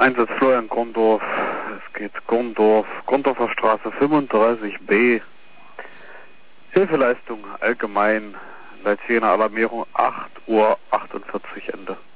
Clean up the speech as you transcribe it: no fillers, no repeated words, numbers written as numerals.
Einsatz Florian Gondorf, es geht Gondorfer Straße 35b. Hilfeleistung allgemein, Leitzähler Alarmierung 8:48 Uhr Ende.